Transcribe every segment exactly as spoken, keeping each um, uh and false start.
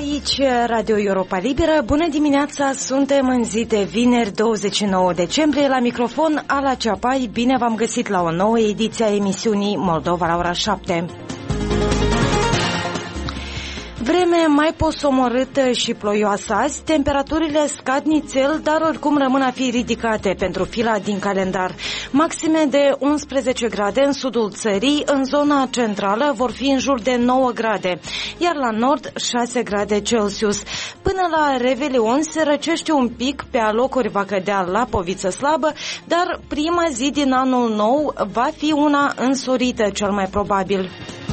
Aici Radio Europa Liberă. Bună dimineața, suntem în zi de vineri douăzeci și nouă decembrie. La microfon Ala Ceapai, bine v-am găsit la o nouă ediție a emisiunii Moldova la ora șapte. Vreme mai posomorâtă și ploioasă azi, temperaturile scad nițel, dar oricum rămân a fi ridicate pentru fila din calendar. Maxime de unsprezece grade în sudul țării, în zona centrală vor fi în jur de nouă grade, iar la nord șase grade Celsius. Până la Revelion se răcește un pic, pe alocuri va cădea lapoviță slabă, dar prima zi din anul nou va fi una însorită cel mai probabil.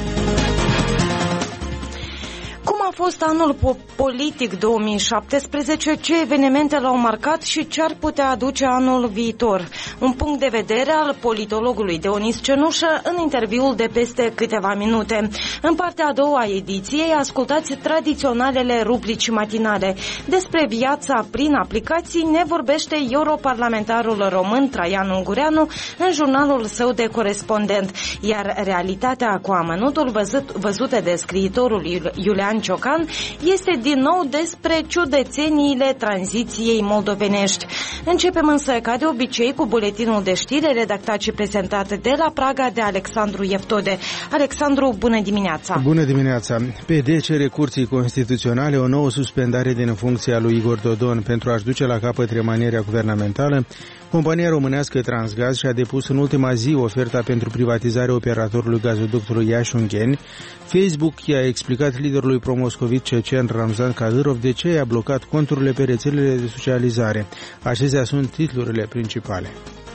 Cum a fost anul politic două mii șaptesprezece, ce evenimente l-au marcat și ce ar putea aduce anul viitor? Un punct de vedere al politologului Deonis Cenușă în interviul de peste câteva minute. În partea a doua a ediției ascultați tradiționalele rubrici matinale. Despre viața prin aplicații ne vorbește europarlamentarul român Traian Ungureanu în jurnalul său de corespondent, iar realitatea cu amănuntul văzut, văzută de scriitorul Iulian Ciocan este din nou despre ciudățeniile tranziției moldovenești. Începem însă, ca de obicei, cu buletinul de știri redactat și prezentat de la Praga de Alexandru Eftode. Alexandru, bună dimineața! Bună dimineața! P D cere Curții Constituționale o nouă suspendare din funcția lui Igor Dodon pentru a-și duce la capăt remaniera guvernamentală. Compania românească Transgaz și-a depus în ultima zi oferta pentru privatizarea operatorului gazoductului Iași-Ungheni. Facebook i-a explicat liderului pro-moscovit cecen Ramzan Kadyrov de ce i-a blocat conturile pe rețelele de socializare. Acestea sunt titlurile principale.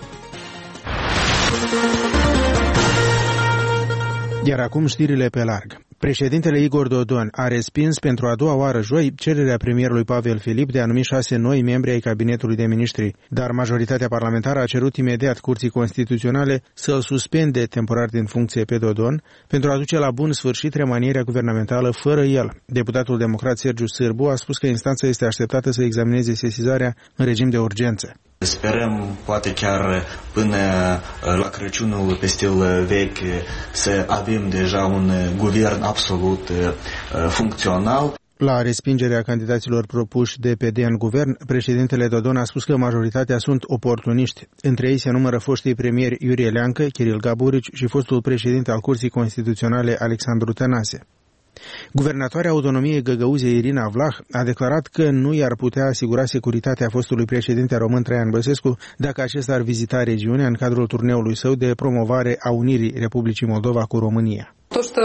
Iar acum știrile pe larg. Președintele Igor Dodon a respins pentru a doua oară joi cererea premierului Pavel Filip de a numi șase noi membri ai cabinetului de miniștri, dar majoritatea parlamentară a cerut imediat Curții Constituționale să-l suspende temporar din funcție pe Dodon pentru a duce la bun sfârșit remanierea guvernamentală fără el. Deputatul democrat Sergiu Sârbu a spus că instanța este așteptată să examineze sesizarea în regim de urgență. Sperăm, poate chiar până la Crăciunul pe stil vechi, să avem deja un guvern absolut funcțional. La respingerea candidaților propuși de P D în guvern, președintele Dodon a spus că majoritatea sunt oportuniști. Între ei se numără foștii premieri Iurie Leancă, Kiril Gaburici și fostul președinte al Curții Constituționale Alexandru Tănase. Guvernatoarea autonomiei Găgăuziei Irina Vlah a declarat că nu i-ar putea asigura securitatea fostului președinte român Traian Băsescu dacă acesta ar vizita regiunea în cadrul turneului său de promovare a unirii Republicii Moldova cu România.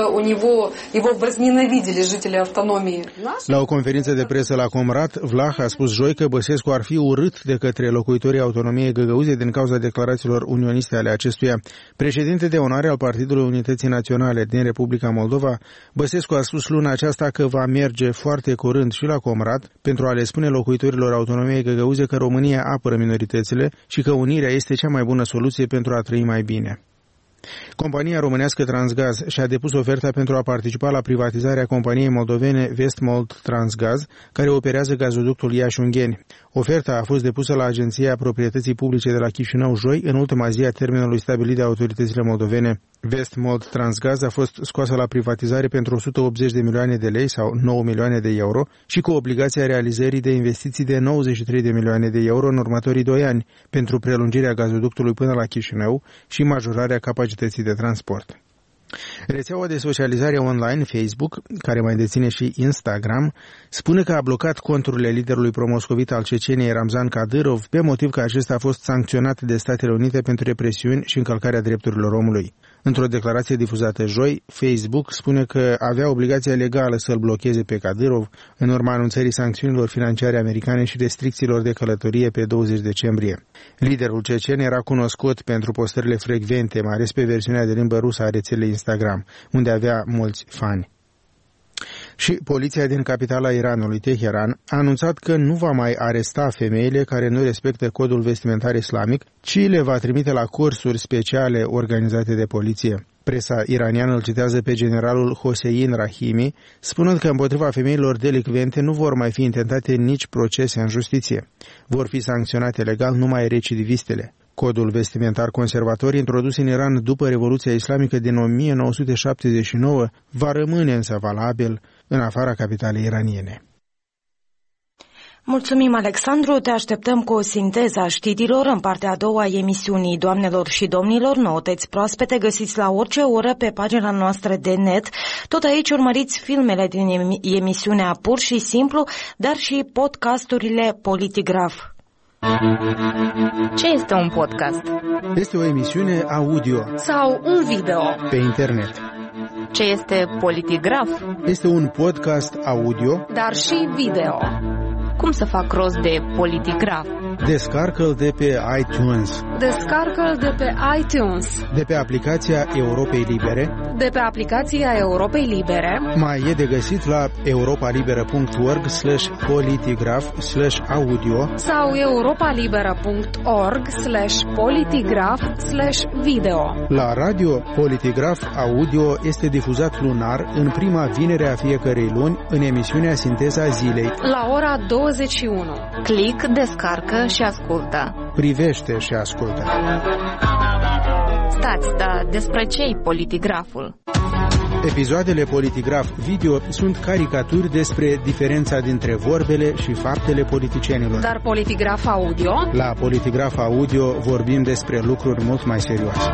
La o conferință de presă la Comrat, Vlah a spus joi că Băsescu ar fi urât de către locuitorii autonomiei Găgăuziei din cauza declarațiilor unioniste ale acestuia. Președinte de onoare al Partidului Unității Naționale din Republica Moldova, Băsescu a spus luna aceasta că va merge foarte curând și la Comrat pentru a le spune locuitorilor autonomiei Găgăuzie că România apără minoritățile și că unirea este cea mai bună soluție pentru a trăi mai bine. Compania românească Transgaz și-a depus oferta pentru a participa la privatizarea companiei moldovene Vestmold Transgaz, care operează gazoductul Iași-Ungheni. Oferta a fost depusă la Agenția Proprietății Publice de la Chișinău joi, în ultima zi a termenului stabilit de autoritățile moldovene. Vestmold Transgaz a fost scoasă la privatizare pentru o sută optzeci de milioane de lei sau nouă milioane de euro și cu obligația realizării de investiții de nouăzeci și trei de milioane de euro în următorii doi ani pentru prelungirea gazoductului până la Chișinău și majorarea capacității de transport. Rețeaua de socializare online Facebook, care mai deține și Instagram, spune că a blocat conturile liderului pro-moscovit al Ceceniei Ramzan Kadyrov pe motiv că acesta a fost sancționat de Statele Unite pentru represiuni și încălcarea drepturilor omului. Într-o declarație difuzată joi, Facebook spune că avea obligația legală să-l blocheze pe Kadyrov în urma anunțării sancțiunilor financiare americane și restricțiilor de călătorie pe douăzeci decembrie. Liderul cecen era cunoscut pentru postările frecvente, mai ales pe versiunea de limbă rusă a rețelei Instagram, unde avea mulți fani. Și poliția din capitala Iranului, Teheran, a anunțat că nu va mai aresta femeile care nu respectă codul vestimentar islamic, ci le va trimite la cursuri speciale organizate de poliție. Presa iraniană îl citează pe generalul Hossein Rahimi, spunând că împotriva femeilor delicvente nu vor mai fi intentate nici procese în justiție. Vor fi sancționate legal numai recidivistele. Codul vestimentar conservator introdus în Iran după Revoluția Islamică din o mie nouă sute șaptezeci și nouă va rămâne însă valabil în afara capitalei iraniene. Mulțumim, Alexandru. Te așteptăm cu o sinteză a știrilor în partea a doua a emisiunii. Doamnelor și domnilor, noutăți proaspete găsiți la orice oră pe pagina noastră de net. Tot aici urmăriți filmele din emisiunea Pur și Simplu, dar și podcasturile Politigraf. Ce este un podcast? Este o emisiune audio sau un video pe internet. Ce este Politigraf? Este un podcast audio, dar și video. Cum să fac rost de Politigraf? Descarcă-l de pe iTunes. Descarcă-l de pe iTunes. De pe aplicația Europei Libere. De pe aplicația Europei Libere. Mai e de găsit la europalibera.org slash politigraf slash audio sau europalibera.org slash politigraf slash video. La radio, Politigraf Audio este difuzat lunar în prima vinere a fiecărei luni în emisiunea Sinteza Zilei. La ora douăzeci și unu. Click, descarcă și ascultă. Privește și ascultă. Stați, dar despre ce-i Politigraful? Episoadele Politigraf Video sunt caricaturi despre diferența dintre vorbele și faptele politicienilor. Dar Politigraf Audio? La Politigraf Audio vorbim despre lucruri mult mai serioase.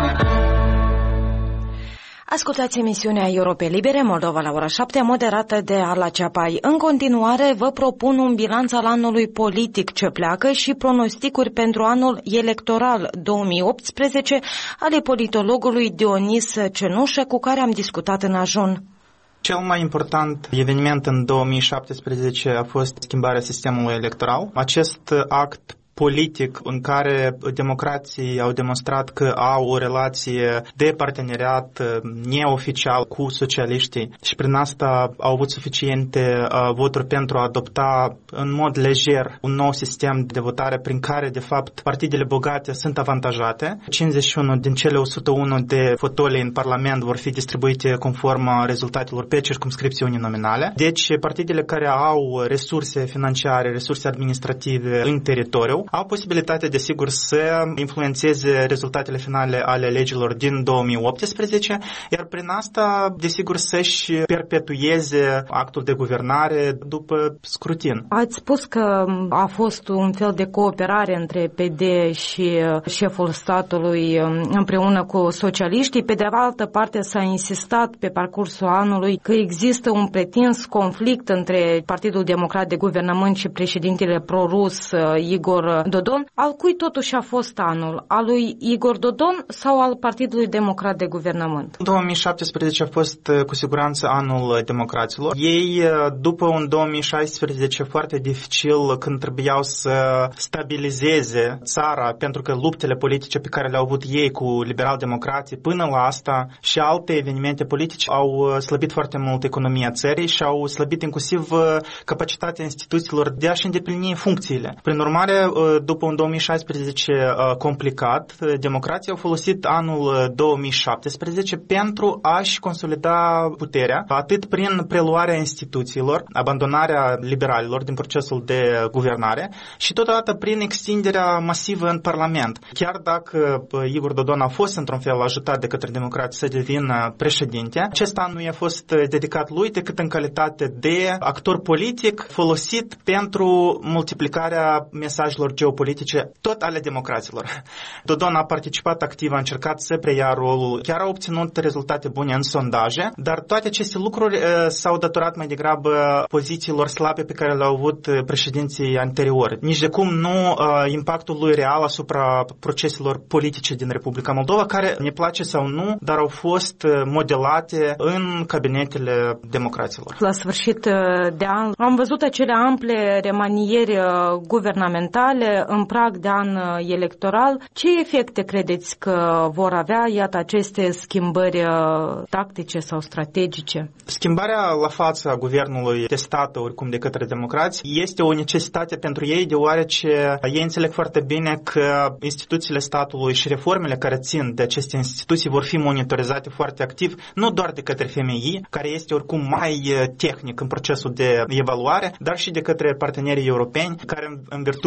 Ascultați emisiunea Europei Libere, Moldova la ora șapte, moderată de Ala Ceapai. În continuare, vă propun un bilanț al anului politic ce pleacă și pronosticuri pentru anul electoral două mii optsprezece ale politologului Dionis Cenușă, cu care am discutat în ajun. Cel mai important eveniment în două mii șaptesprezece a fost schimbarea sistemului electoral. Acest act politic în care democrații au demonstrat că au o relație de parteneriat neoficial cu socialiștii și prin asta au avut suficiente voturi pentru a adopta în mod lejer un nou sistem de votare prin care, de fapt, partidele bogate sunt avantajate. cincizeci și unu din cele o sută unu de fotolii în Parlament vor fi distribuite conform rezultatelor pe circumscripții uninominale. Deci, partidele care au resurse financiare, resurse administrative în teritoriu au posibilitatea, desigur, să influențeze rezultatele finale ale legilor din două mii optsprezece, iar prin asta, desigur, să-și perpetueze actul de guvernare după scrutin. Ați spus că a fost un fel de cooperare între P D și șeful statului împreună cu socialiștii. Pe de altă parte, s-a insistat pe parcursul anului că există un pretins conflict între Partidul Democrat de Guvernământ și președintele pro-rus Igor Dodon. Al cui totuși a fost anul? Al lui Igor Dodon sau al Partidului Democrat de Guvernământ? două mii șaptesprezece a fost cu siguranță anul democraților. Ei, după un două mii șaisprezece foarte dificil, când trebuiau să stabilizeze țara, pentru că luptele politice pe care le-au avut ei cu liberal-democrații până la asta și alte evenimente politice au slăbit foarte mult economia țării și au slăbit inclusiv capacitatea instituțiilor de a-și îndeplini funcțiile. Prin urmare, după un două mii șaisprezece complicat, democrații au folosit anul două mii șaptesprezece pentru a-și consolida puterea, atât prin preluarea instituțiilor, abandonarea liberalilor din procesul de guvernare și totodată prin extinderea masivă în Parlament. Chiar dacă Igor Dodon a fost într-un fel ajutat de către democrații să devină președinte, acest an nu i-a fost dedicat lui decât în calitate de actor politic folosit pentru multiplicarea mesajelor geopolitice, tot ale democraților. Dodon a participat activ, a încercat să preia rolul, chiar a obținut rezultate bune în sondaje, dar toate aceste lucruri uh, s-au datorat mai degrabă pozițiilor slabe pe care le-au avut președinții anteriori. Nici de cum nu uh, impactul lui real asupra proceselor politice din Republica Moldova, care, ne place sau nu, dar au fost modelate în cabinetele democraților. La sfârșit de an am văzut acele ample remanieri guvernamentale în prag de an electoral. Ce efecte credeți că vor avea, iată, aceste schimbări tactice sau strategice? Schimbarea la fața guvernului testată oricum de către democrați este o necesitate pentru ei, deoarece ei înțeleg foarte bine că instituțiile statului și reformele care țin de aceste instituții vor fi monitorizate foarte activ, nu doar de către F M I, care este oricum mai tehnic în procesul de evaluare, dar și de către partenerii europeni, care în virtutea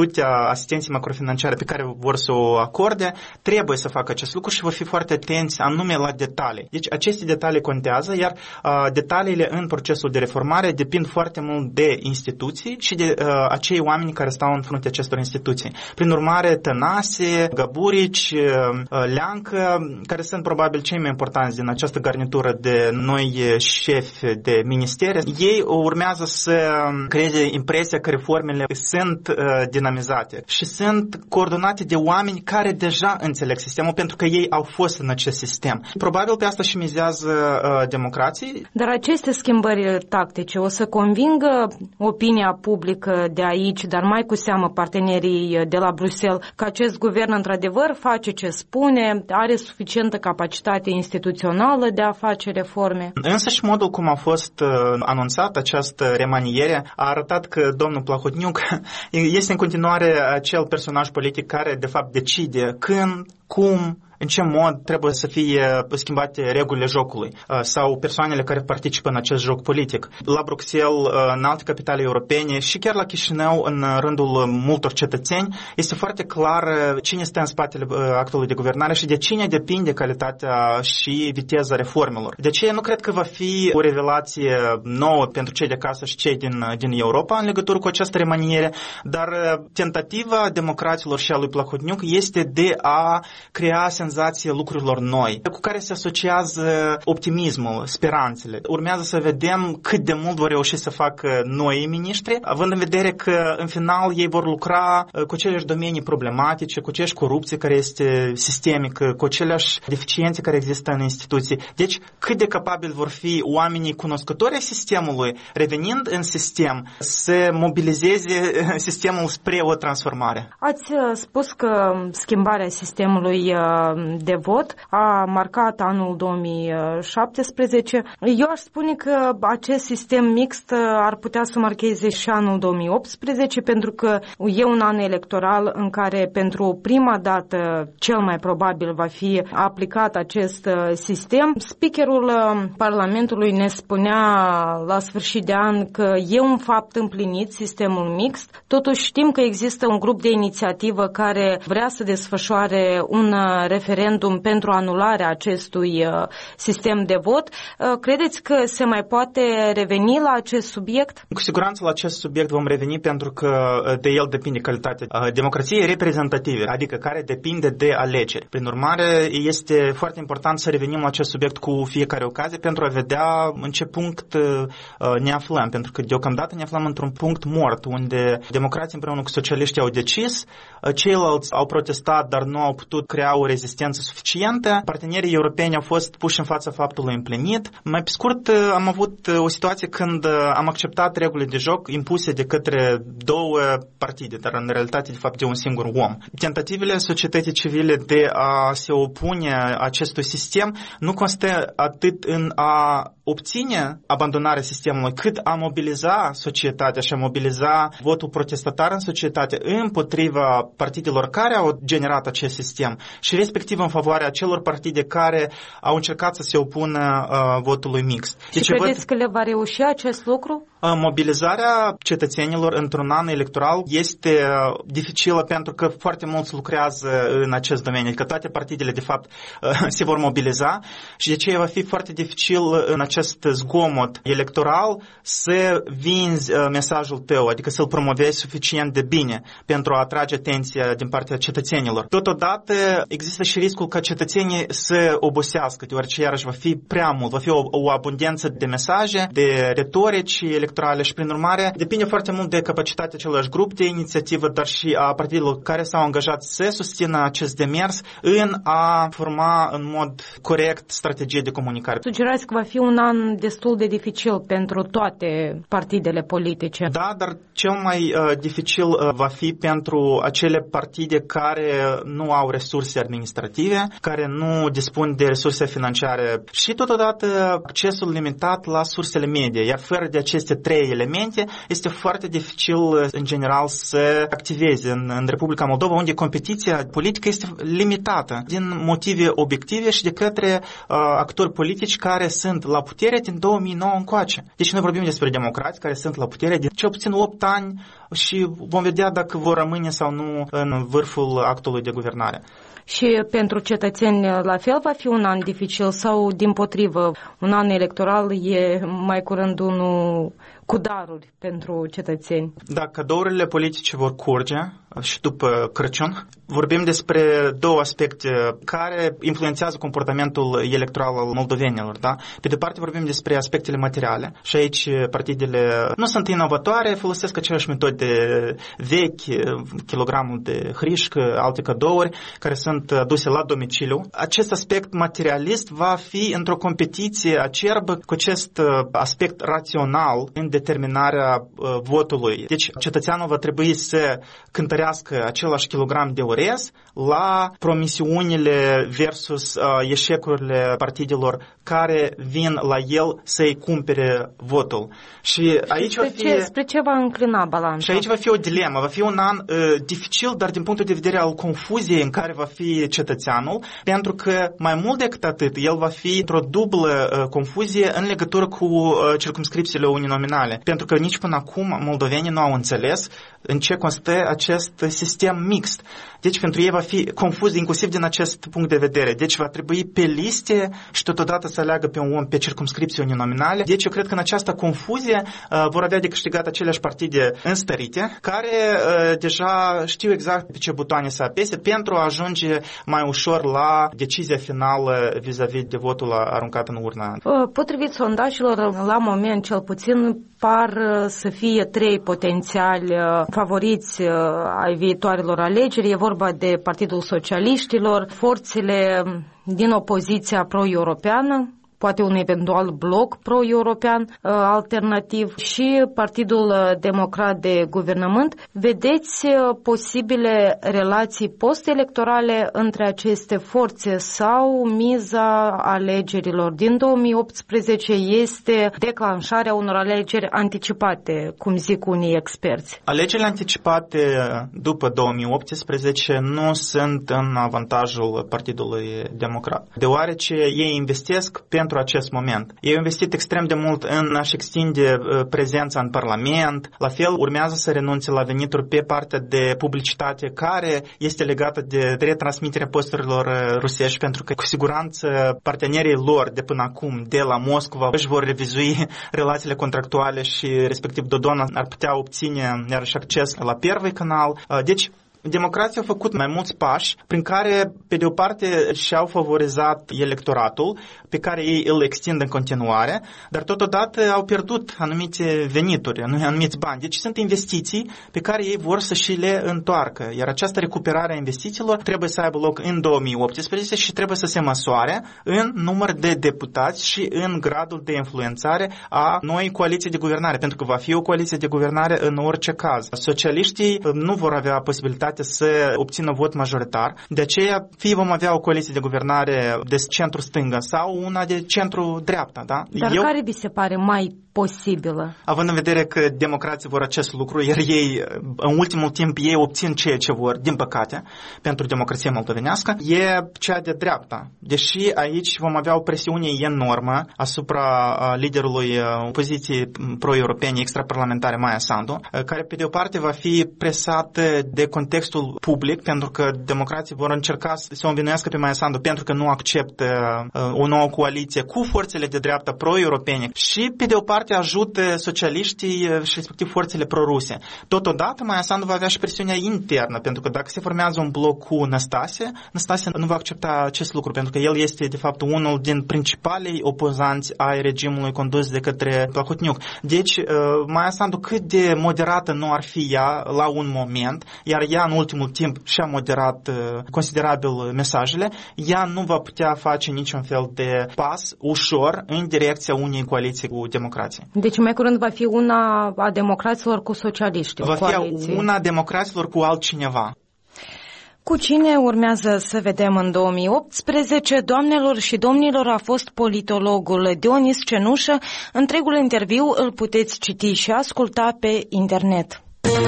asistenței macrofinanciare pe care vor să o acorde, trebuie să facă acest lucru și vor fi foarte atenți anume la detalii. Deci aceste detalii contează, iar uh, detaliile în procesul de reformare depind foarte mult de instituții și de uh, acei oameni care stau în fruntea acestor instituții. Prin urmare, Tănase, Gaburici, uh, Leancă, care sunt probabil cei mai importanți din această garnitură de noi șefi de ministere, ei urmează să creeze impresia că reformele sunt uh, dinamizate și sunt coordonate de oameni care deja înțeleg sistemul pentru că ei au fost în acest sistem. Probabil pe asta și mizează uh, democrații. Dar aceste schimbări tactice o să convingă opinia publică de aici, dar mai cu seamă partenerii de la Bruxelles, că acest guvern într-adevăr face ce spune, are suficientă capacitate instituțională de a face reforme? Însă și modul cum a fost uh, anunțat această remaniere a arătat că domnul Plahotniuc este în continuare acel personaj politic care de fapt decide când, cum, în ce mod trebuie să fie schimbate regulile jocului sau persoanele care participă în acest joc politic. La Bruxelles, în alte capitale europene și chiar la Chișinău, în rândul multor cetățeni, este foarte clar cine stă în spatele actului de guvernare și de cine depinde calitatea și viteza reformelor. De aceea nu cred că va fi o revelație nouă pentru cei de acasă și cei din, din Europa în legătură cu această remaniere, dar tentativa democraților și a lui Plahotniuc este de a crea senzație lucrurilor noi, cu care se asociază optimismul, speranțele. Urmează să vedem cât de mult vor reuși să facă noi miniștri, având în vedere că în final ei vor lucra cu aceleași domenii problematice, cu aceeași corupție care este sistemică, cu aceleași deficiențe care există în instituții. Deci cât de capabili vor fi oamenii cunoscători ai sistemului, revenind în sistem, să mobilizeze sistemul spre o transformare. Ați spus că schimbarea sistemului de vot a marcat anul două mii șaptesprezece. Eu aș spune că acest sistem mixt ar putea să marcheze și anul două mii optsprezece, pentru că e un an electoral în care pentru prima dată cel mai probabil va fi aplicat acest sistem. Speakerul Parlamentului ne spunea la sfârșit de an că e un fapt împlinit sistemul mixt. Totuși știm că există un grup de inițiativă care vrea să desfășoare un referendum pentru anularea acestui sistem de vot. Credeți că se mai poate reveni la acest subiect? Cu siguranță la acest subiect vom reveni pentru că de el depinde calitatea democrației reprezentative, adică care depinde de alegeri. Prin urmare, este foarte important să revenim la acest subiect cu fiecare ocazie pentru a vedea în ce punct ne aflăm, pentru că deocamdată ne aflăm într-un punct mort, unde democrații împreună cu socialiștii au decis, ceilalți au protestat, dar nu au putut crea o rezistență suficientă. Partenerii europeni au fost puși în fața faptului împlinit. Mai pe scurt, am avut o situație când am acceptat regulile de joc impuse de către două partide, dar în realitate, de fapt, de un singur om. Tentativele societății civile de a se opune acestui sistem nu constă atât în a obține abandonarea sistemului, cât a mobiliza societatea și a mobiliza votul protestatar în societate împotriva partidelor care au generat acest sistem și respectiv în favoarea acelor partide care au încercat să se opună uh, votului mixt. Și deci, credeți văd... că le va reuși acest lucru? Mobilizarea cetățenilor într-un an electoral este dificilă pentru că foarte mulți lucrează în acest domeniu, adică toate partidele de fapt se vor mobiliza și de aceea va fi foarte dificil în acest zgomot electoral să vinzi mesajul tău, adică să-l promovezi suficient de bine pentru a atrage atenția din partea cetățenilor. Totodată există și riscul ca cetățenii să obosească, deoarece iarăși va fi prea mult, va fi o, o abundență de mesaje, de retorici electorale și prin urmare depinde foarte mult de capacitatea acelui grup de inițiativă, dar și a partidelor care s-au angajat să susțină acest demers în a forma în mod corect strategie de comunicare. Sugerați că va fi un an destul de dificil pentru toate partidele politice. Da, dar cel mai uh, dificil uh, va fi pentru acele partide care nu au resurse administrative, care nu dispun de resurse financiare și totodată accesul limitat la sursele medie, iar fără de aceste trei elemente, este foarte dificil, în general, să activeze în, în Republica Moldova, unde competiția politică este limitată din motive obiective și de către uh, actori politici care sunt la putere din două mii nouă încoace. Deci noi vorbim despre democrați care sunt la putere de cel puțin opt ani și vom vedea dacă vor rămâne sau nu în vârful actului de guvernare. Și pentru cetățeni la fel va fi un an dificil sau dimpotrivă? Un an electoral e mai curând unul cu daruri pentru cetățeni. Da, cadourile politice vor curge și după Crăciun. Vorbim despre două aspecte care influențează comportamentul electoral al moldovenilor. Da? Pe de parte vorbim despre aspectele materiale și aici partidele nu sunt inovatoare, folosesc aceleași metode vechi, kilogramul de hrișcă, alte cadouri care sunt aduse la domiciliu. Acest aspect materialist va fi într-o competiție acerbă cu acest aspect rațional în determinarea uh, votului. Deci cetățeanul va trebui să cântărească același kilogram de orez la promisiunile versus uh, eșecurile partidelor care vin la el să-i cumpere votul. Și aici spre, va fi, ce, spre ce va înclina balanța? Și aici va fi o dilemă. Va fi un an uh, dificil, dar din punctul de vedere al confuziei în care va fi cetățeanul, pentru că mai mult decât atât, el va fi într-o dublă uh, confuzie în legătură cu uh, circumscripțiile uninominale. Pentru că nici până acum moldovenii nu au înțeles în ce constă acest sistem mixt. Deci pentru ei va fi confuz inclusiv din acest punct de vedere. Deci va trebui pe liste și totodată să aleagă pe un om pe circumscripții uninominale. Deci eu cred că în această confuzie uh, vor avea de câștigat aceleași partide înstărite, care uh, deja știu exact pe ce butoane să apese pentru a ajunge mai ușor la decizia finală vis-a-vis de votul aruncat în urna. Potrivit sondajelor, la moment cel puțin par să fie trei potențiali favoriți ai viitoarelor alegeri. E vorba de Partidul Socialiștilor, forțele din opoziția pro-europeană, poate un eventual bloc pro-european alternativ și Partidul Democrat de Guvernământ. Vedeți posibile relații post-electorale între aceste forțe sau miza alegerilor din două mii optsprezece este declanșarea unor alegeri anticipate, cum zic unii experți? Alegerile anticipate după două mii optsprezece nu sunt în avantajul Partidului Democrat, deoarece ei investesc pentru pentru acest moment. Ei au investit extrem de mult în a-și extinde prezența în Parlament, la fel urmează să renunțe la venituri pe partea de publicitate care este legată de retransmiterea posturilor rusești, pentru că cu siguranță partenerii lor de până acum de la Moscova își vor revizui relațiile contractuale și respectiv Dodon ar putea obține iarăși acces la Первый canal. Deci democrații au făcut mai mulți pași prin care, pe de o parte, și-au favorizat electoratul, pe care ei îl extind în continuare, dar totodată au pierdut anumite venituri, anumiți bani. Deci sunt investiții pe care ei vor să și le întoarcă. Iar această recuperare a investițiilor trebuie să aibă loc în două mii optsprezece și trebuie să se măsoare în număr de deputați și în gradul de influențare a noii coaliții de guvernare, pentru că va fi o coaliție de guvernare în orice caz. Socialiștii nu vor avea posibilitatea să obțină vot majoritar, de aceea fie vom avea o coaliție de guvernare de centru-stânga sau una de centru-dreapta. Da? Dar Eu... care vi se pare mai posibilă? Având în vedere că democrații vor acest lucru, iar ei, în ultimul timp, ei obțin ceea ce vor, din păcate, pentru democrația moldovenească, e cea de dreapta. Deși aici vom avea o presiune enormă asupra liderului opoziției pro-europene extraparlamentare, Maia Sandu, care, pe de o parte, va fi presat de contextul public, pentru că democrații vor încerca să se învinuiască pe Maia Sandu pentru că nu acceptă o nouă coaliție cu forțele de dreapta pro-europene și, pe de o parte, ajută socialiștii și respectiv forțele pro-ruse. Totodată, Maia Sandu va avea și presiunea internă, pentru că dacă se formează un bloc cu Năstase, Năstase nu va accepta acest lucru, pentru că el este, de fapt, unul din principalii opozanți ai regimului condus de către Plahotniuc. Deci, Maia Sandu, cât de moderată nu ar fi ea la un moment, iar ea, în ultimul timp, și-a moderat considerabil mesajele, ea nu va putea face niciun fel de pas ușor în direcția unei coaliții cu democrație. Deci mai curând va fi una a democraților cu socialiști. Va fi una a democraților cu altcineva. Cu cine urmează să vedem în două mii optsprezece, doamnelor și domnilor, a fost politologul Dionis Cenușă. Întregul interviu îl puteți citi și asculta pe internet.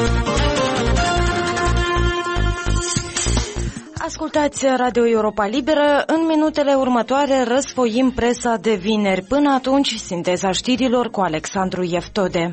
Ascultați Radio Europa Liberă. În minutele următoare răsfoim presa de vineri. Până atunci, sinteza știrilor cu Alexandru Ieftode.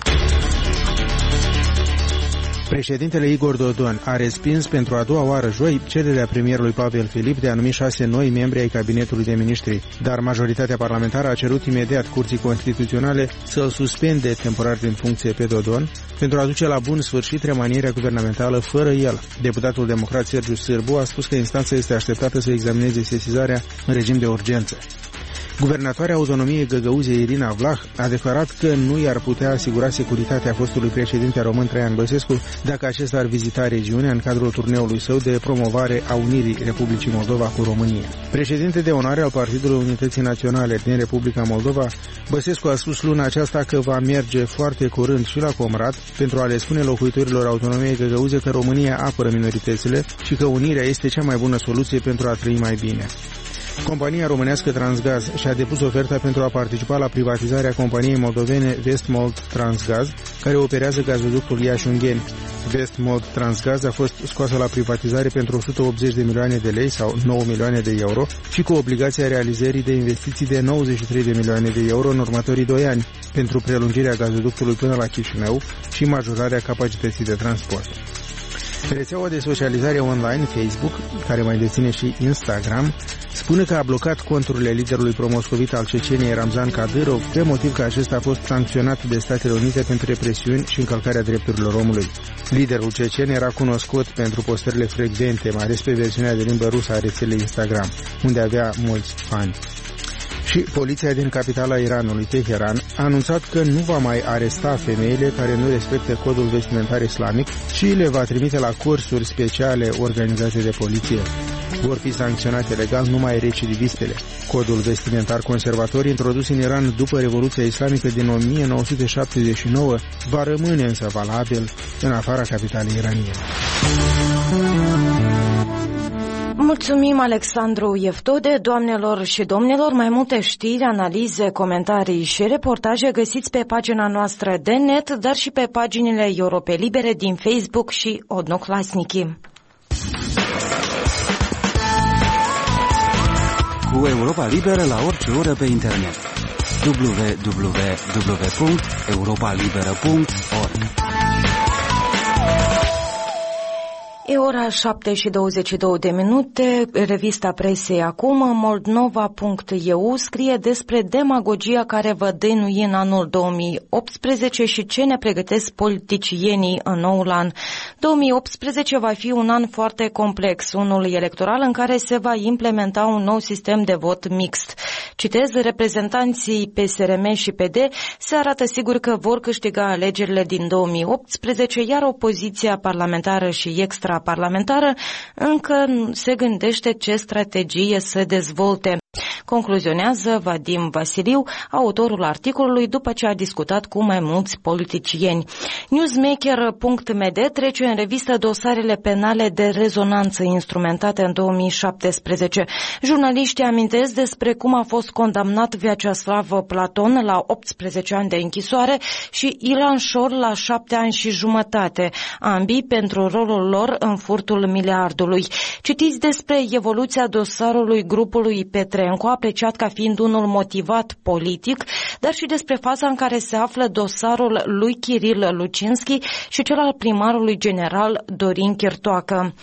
Președintele Igor Dodon a respins pentru a doua oară joi cererea premierului Pavel Filip de a numi șase noi membri ai cabinetului de miniștri, dar majoritatea parlamentară a cerut imediat Curții Constituționale să îl suspende temporar din funcție pe Dodon pentru a duce la bun sfârșit remanierea guvernamentală fără el. Deputatul democrat Sergiu Sârbu a spus că instanța este așteptată să examineze sesizarea în regim de urgență. Guvernatoarea autonomiei Găgăuzei Irina Vlah a declarat că nu i-ar putea asigura securitatea fostului președinte român Traian Băsescu dacă acesta ar vizita regiunea în cadrul turneului său de promovare a unirii Republicii Moldova cu România. Președinte de onoare al Partidului Unității Naționale din Republica Moldova, Băsescu a spus luna aceasta că va merge foarte curând și la Comrat pentru a le spune locuitorilor autonomiei Găgăuze că România apără minoritățile și că unirea este cea mai bună soluție pentru a trăi mai bine. Compania românească Transgaz și-a depus oferta pentru a participa la privatizarea companiei moldovene Vestmold Transgaz, care operează gazoductul Iași-Ungheni. Vestmold Transgaz a fost scoasă la privatizare pentru o sută optzeci de milioane de lei sau nouă milioane de euro și cu obligația realizării de investiții de nouăzeci și trei de milioane de euro în următorii doi ani pentru prelungirea gazoductului până la Chișinău și majorarea capacității de transport. Rețeaua de socializare online Facebook, care mai deține și Instagram, spune că a blocat conturile liderului pro-moscovit al Ceceniei Ramzan Kadyrov pe motiv că acesta a fost sancționat de Statele Unite pentru represiuni și încălcarea drepturilor omului. Liderul cecen era cunoscut pentru postările frecvente, mai ales pe versiunea de limbă rusă a rețelei Instagram, unde avea mulți fani. Și poliția din capitala Iranului, Teheran, a anunțat că nu va mai aresta femeile care nu respectă codul vestimentar islamic și le va trimite la cursuri speciale organizate de poliție. Vor fi sancționate legal numai recidivistele. Codul vestimentar conservator, introdus în Iran după Revoluția Islamică din o mie nouă sute șaptezeci și nouă, va rămâne însă valabil în afara capitalei iraniene. Mulțumim, Alexandru Ieftode. Doamnelor și domnilor, mai multe știri, analize, comentarii și reportaje găsiți pe pagina noastră de net, dar și pe paginile Europe Libere din Facebook și Odnoklasniki. Cu Europa Liberă la orice oră pe internet. w w w punct europa liberă punct org. E ora șapte și douăzeci și două de minute, revista presei acum, moldnova punct e u scrie despre demagogia care va dăinui în anul două mii optsprezece și ce ne pregătesc politicienii în noul an. două mii optsprezece va fi un an foarte complex, unul electoral în care se va implementa un nou sistem de vot mixt. Citez, reprezentanții P S R M și P D se arată sigur că vor câștiga alegerile din două mii optsprezece, iar opoziția parlamentară și extra parlamentară încă se gândește ce strategie să dezvolte. Concluzionează Vadim Vasiliu, autorul articolului, după ce a discutat cu mai mulți politicieni. Newsmaker punct m d trece în revistă dosarele penale de rezonanță instrumentate în două mii șaptesprezece. Jurnaliștii amintesc despre cum a fost condamnat Vyacheslav Platon la optsprezece ani de închisoare și Ilan Șor la șapte ani și jumătate, ambii pentru rolul lor în furtul miliardului. Citiți despre evoluția dosarului grupului Petrenco, apreciat ca fiind unul motivat politic, dar și despre faza în care se află dosarul lui Kiril Lucinski și cel al primarului general Dorin Chirtoacă.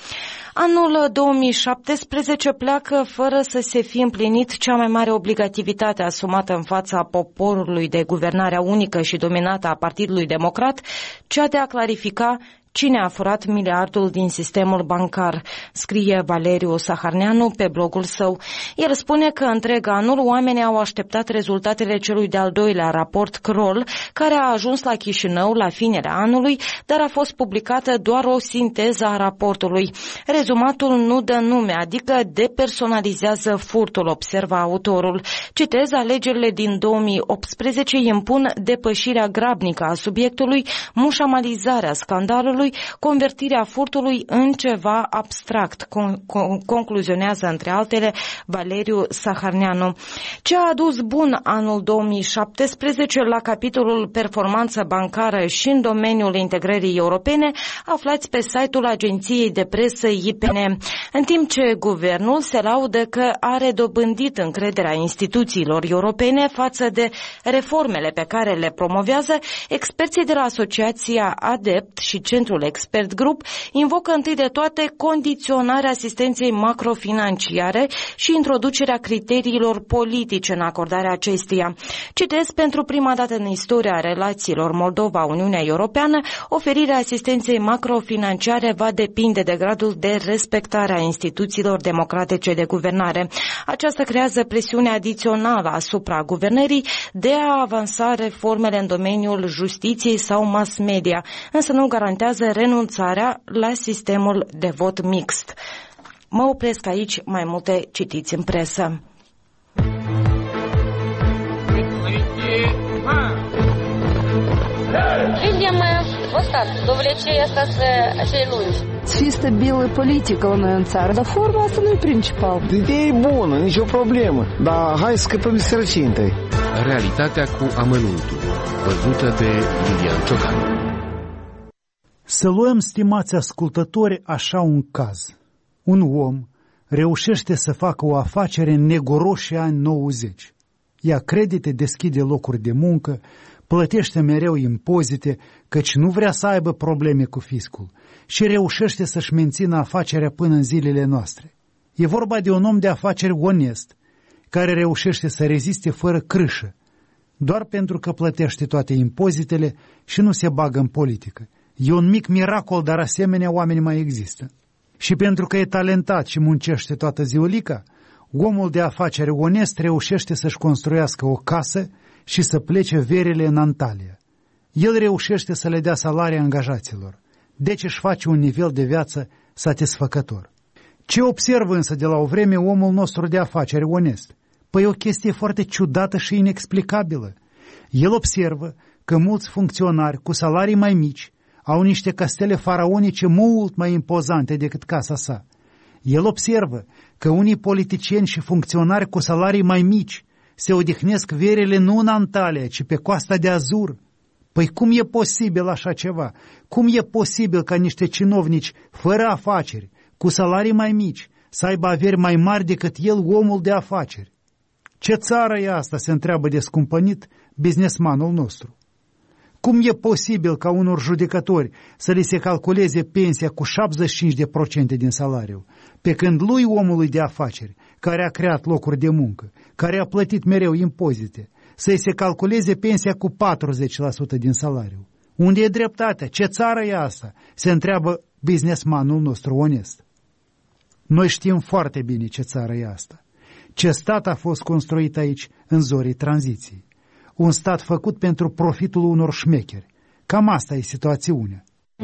Anul două mii șaptesprezece pleacă fără să se fi împlinit cea mai mare obligativitate asumată în fața poporului de guvernarea unică și dominată a Partidului Democrat, cea de a clarifica cine a furat miliardul din sistemul bancar, scrie Valeriu Saharneanu pe blogul său. El spune că întreg anul oamenii au așteptat rezultatele celui de-al doilea raport Kroll, care a ajuns la Chișinău la finele anului, dar a fost publicată doar o sinteză a raportului. Rezumatul nu dă nume, adică depersonalizează furtul, observă autorul. Citez, alegerile din două mii optsprezece impun depășirea grabnică a subiectului, mușamalizarea scandalului capitalului, convertirea furtului în ceva abstract, con- con- concluzionează între altele Valeriu Saharneanu. Ce a adus bun anul două mii șaptesprezece la capitolul performanță bancară și în domeniul integrării europene, aflați pe site-ul agenției de presă I P N. În timp ce guvernul se laudă că are dobândit încrederea instituțiilor europene față de reformele pe care le promovează, experții de la Asociația ADEPT și Centrul Expert Group invocă întâi de toate condiționarea asistenței macrofinanciare și introducerea criteriilor politice în acordarea acesteia. Citesc, pentru prima dată în istoria relațiilor Moldova-Uniunea Europeană, oferirea asistenței macrofinanciare va depinde de gradul de respectare a instituțiilor democratice de guvernare. Aceasta creează presiune adițională asupra guvernării de a avansa reformele în domeniul justiției sau mass media, însă nu garantează renunțarea la sistemul de vot mixt. Mă opresc aici, mai multe citiți în presă. Видим вот так, до влечения acei lungi. Să fie stabilă politică la noi în țară, dar forma asta nu e principal. Ideea e bună, nicio problemă, dar hai să scăpăm de sărăcie întâi. Realitatea cu amănuntul, văzută de Lilian Ciocan. Să luăm, stimați ascultători, așa un caz. Un om reușește să facă o afacere în negoroșii ani nouăzeci. Ia credite, deschide locuri de muncă, plătește mereu impozite, căci nu vrea să aibă probleme cu fiscul și reușește să-și mențină afacerea până în zilele noastre. E vorba de un om de afaceri onest, care reușește să reziste fără crâșă, doar pentru că plătește toate impozitele și nu se bagă în politică. E un mic miracol, dar asemenea oameni mai există. Și pentru că e talentat și muncește toată ziulica, omul de afaceri onest reușește să-și construiască o casă și să plece verele în Antalya. El reușește să le dea salarii angajaților, deci își face un nivel de viață satisfăcător. Ce observă însă de la o vreme omul nostru de afaceri onest? Păi o chestie foarte ciudată și inexplicabilă. El observă că mulți funcționari cu salarii mai mici au niște castele faraonice mult mai impozante decât casa sa. El observă că unii politicieni și funcționari cu salarii mai mici se odihnesc verele nu în Antalya, ci pe Coasta de Azur. Păi cum e posibil așa ceva? Cum e posibil ca niște cinovnici fără afaceri, cu salarii mai mici, să aibă averi mai mari decât el, omul de afaceri? Ce țară e asta, se întreabă descumpănit businessmanul nostru. Cum e posibil ca unor judecători să li se calculeze pensia cu șaptezeci și cinci la sută din salariu, pe când lui, omului de afaceri, care a creat locuri de muncă, care a plătit mereu impozite, să-i se calculeze pensia cu patruzeci la sută din salariu? Unde e dreptatea? Ce țară e asta? Se întreabă businessmanul nostru onest. Noi știm foarte bine ce țară e asta. Ce stat a fost construit aici în zorii tranziției. Un stat făcut pentru profitul unor șmecheri. Cam asta e situațiunea.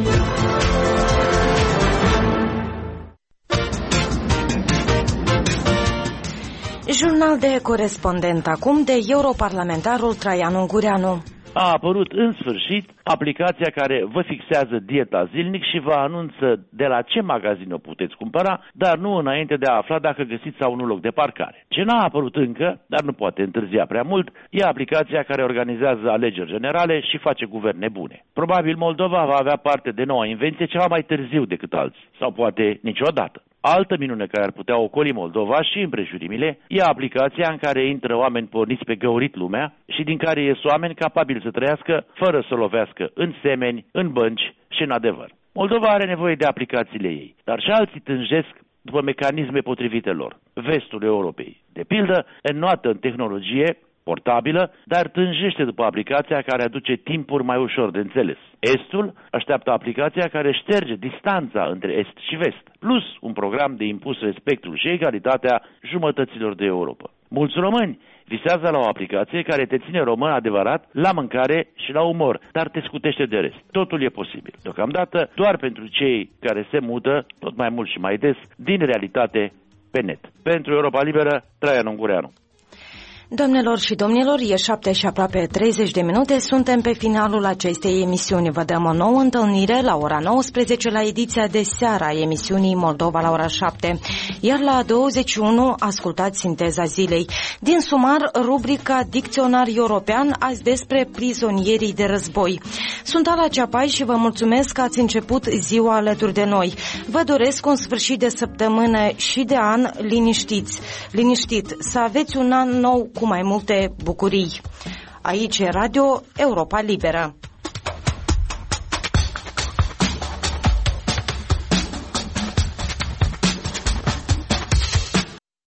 Jurnal de corespondent acum de europarlamentarul Traian Ungureanu. A apărut în sfârșit aplicația care vă fixează dieta zilnic și vă anunță de la ce magazin o puteți cumpăra, dar nu înainte de a afla dacă găsiți sau nu loc de parcare. Ce n-a apărut încă, dar nu poate întârzia prea mult, e aplicația care organizează alegeri generale și face guverne bune. Probabil Moldova va avea parte de noua invenție ceva mai târziu decât alții, sau poate niciodată. Altă minune care ar putea ocoli Moldova și împrejurimile e aplicația în care intră oameni porniți pe găurit lumea și din care ies oameni capabili să trăiască fără să lovească în semeni, în bănci și în adevăr. Moldova are nevoie de aplicațiile ei, dar și alții tânjesc după mecanisme potrivite lor. Vestul Europei, de pildă, înnoată în tehnologie portabilă, dar tânjește după aplicația care aduce timpuri mai ușor de înțeles. Estul așteaptă aplicația care șterge distanța între est și vest, plus un program de impus respectul și egalitatea jumătăților de Europa. Mulți români visează la o aplicație care te ține român adevărat la mâncare și la umor, dar te scutește de rest. Totul e posibil. Deocamdată doar pentru cei care se mută tot mai mult și mai des din realitate pe net. Pentru Europa Liberă, Traian Ungureanu. Doamnelor și domnilor, e șapte și aproape treizeci de minute, suntem pe finalul acestei emisiuni. Vă dăm o nouă întâlnire la ora nouăsprezece la ediția de seară a emisiunii Moldova la ora șapte, iar la douăzeci și unu ascultați sinteza zilei. Din sumar, rubrica Dicționar European, azi despre prizonierii de război. Sunt Ala Ceapai și vă mulțumesc că ați început ziua alături de noi. Vă doresc un sfârșit de săptămână și de an liniștiți, liniștit, să aveți un an nou cu mai multe bucurii. Aici e Radio Europa Liberă.